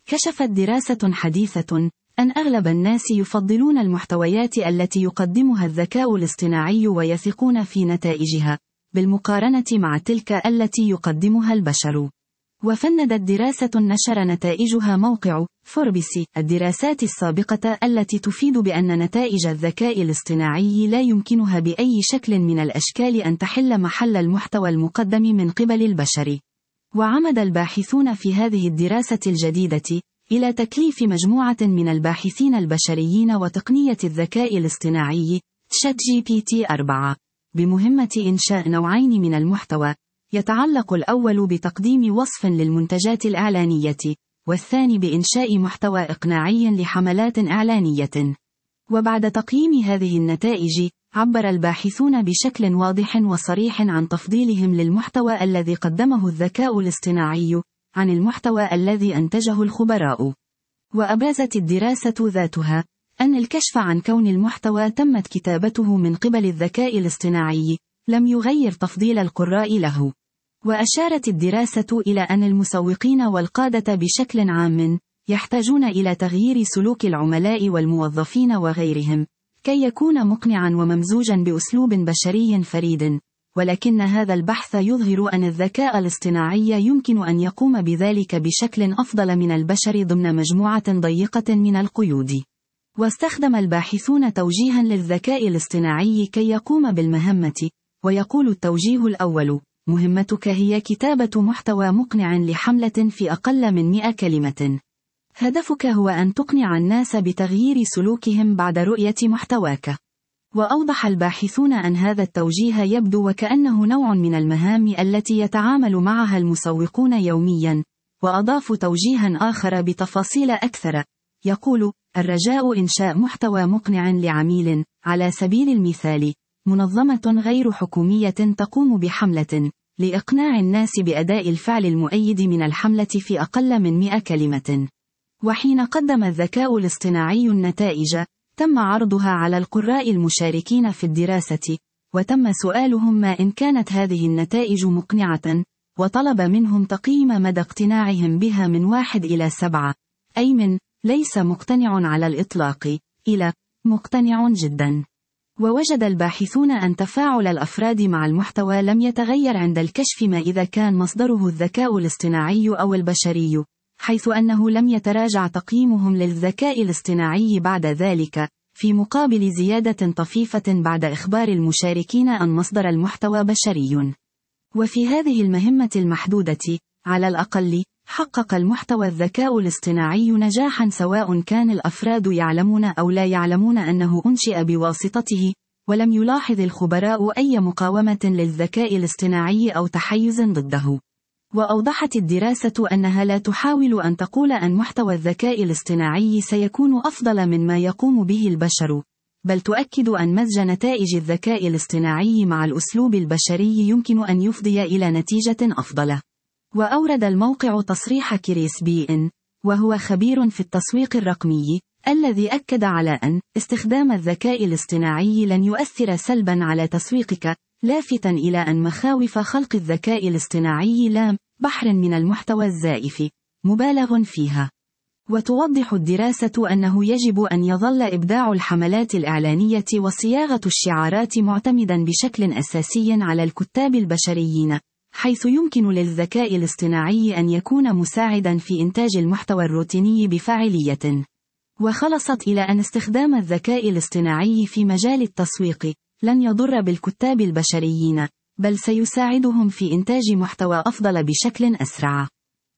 كشفت دراسة حديثة أن أغلب الناس يفضلون المحتويات التي يقدمها الذكاء الاصطناعي ويثقون في نتائجها، بالمقارنة مع تلك التي يقدمها البشر. وفندت دراسة نشر نتائجها موقع فوربس الدراسات السابقة التي تفيد بأن نتائج الذكاء الاصطناعي لا يمكنها بأي شكل من الأشكال أن تحل محل المحتوى المقدم من قبل البشر. وعمد الباحثون في هذه الدراسة الجديدة إلى تكليف مجموعة من الباحثين البشريين وتقنية الذكاء الاصطناعي ChatGPT-4 بمهمة إنشاء نوعين من المحتوى، يتعلق الأول بتقديم وصف للمنتجات الإعلانية، والثاني بإنشاء محتوى إقناعي لحملات إعلانية. وبعد تقييم هذه النتائج، عبر الباحثون بشكل واضح وصريح عن تفضيلهم للمحتوى الذي قدمه الذكاء الاصطناعي عن المحتوى الذي أنتجه الخبراء. وأبرزت الدراسة ذاتها أن الكشف عن كون المحتوى تمت كتابته من قبل الذكاء الاصطناعي لم يغير تفضيل القراء له. وأشارت الدراسة إلى أن المسوقين والقادة بشكل عام يحتاجون إلى تغيير سلوك العملاء والموظفين وغيرهم كي يكون مقنعا وممزوجا بأسلوب بشري فريد، ولكن هذا البحث يظهر أن الذكاء الاصطناعي يمكن أن يقوم بذلك بشكل أفضل من البشر ضمن مجموعة ضيقة من القيود. واستخدم الباحثون توجيها للذكاء الاصطناعي كي يقوم بالمهمة، ويقول التوجيه الأول: مهمتك هي كتابة محتوى مقنع لحملة في أقل من 100 كلمة. هدفك هو أن تقنع الناس بتغيير سلوكهم بعد رؤية محتواك. وأوضح الباحثون أن هذا التوجيه يبدو وكأنه نوع من المهام التي يتعامل معها المسوقون يوميا، وأضافوا توجيها آخر بتفاصيل أكثر يقول: الرجاء إنشاء محتوى مقنع لعميل، على سبيل المثال منظمة غير حكومية تقوم بحملة لإقناع الناس بأداء الفعل المؤيد من الحملة في أقل من 100 كلمة. وحين قدم الذكاء الاصطناعي النتائج، تم عرضها على القراء المشاركين في الدراسة، وتم سؤالهم ما إن كانت هذه النتائج مقنعة، وطلب منهم تقييم مدى اقتناعهم بها من 1 إلى 7، أي من ليس مقتنع على الإطلاق إلى مقتنع جدا. ووجد الباحثون أن تفاعل الأفراد مع المحتوى لم يتغير عند الكشف ما إذا كان مصدره الذكاء الاصطناعي أو البشري، حيث أنه لم يتراجع تقييمهم للذكاء الاصطناعي بعد ذلك، في مقابل زيادة طفيفة بعد إخبار المشاركين أن مصدر المحتوى بشري. وفي هذه المهمة المحدودة، على الأقل، حقق المحتوى الذكاء الاصطناعي نجاحا سواء كان الأفراد يعلمون أو لا يعلمون أنه أنشئ بواسطته، ولم يلاحظ الخبراء أي مقاومة للذكاء الاصطناعي أو تحيز ضده. وأوضحت الدراسة أنها لا تحاول أن تقول أن محتوى الذكاء الاصطناعي سيكون أفضل من ما يقوم به البشر، بل تؤكد أن مزج نتائج الذكاء الاصطناعي مع الأسلوب البشري يمكن أن يفضي إلى نتيجة أفضل. وأورد الموقع تصريح كريس بي، وهو خبير في التسويق الرقمي، الذي أكد على أن استخدام الذكاء الاصطناعي لن يؤثر سلبا على تسويقك، لافتا إلى أن مخاوف خلق الذكاء الاصطناعي لام بحر من المحتوى الزائف مبالغ فيها. وتوضح الدراسة أنه يجب أن يظل إبداع الحملات الإعلانية وصياغة الشعارات معتمدا بشكل أساسي على الكتاب البشريين، حيث يمكن للذكاء الاصطناعي أن يكون مساعدا في إنتاج المحتوى الروتيني بفاعلية. وخلصت إلى أن استخدام الذكاء الاصطناعي في مجال التسويق لن يضر بالكتاب البشريين، بل سيساعدهم في إنتاج محتوى أفضل بشكل أسرع.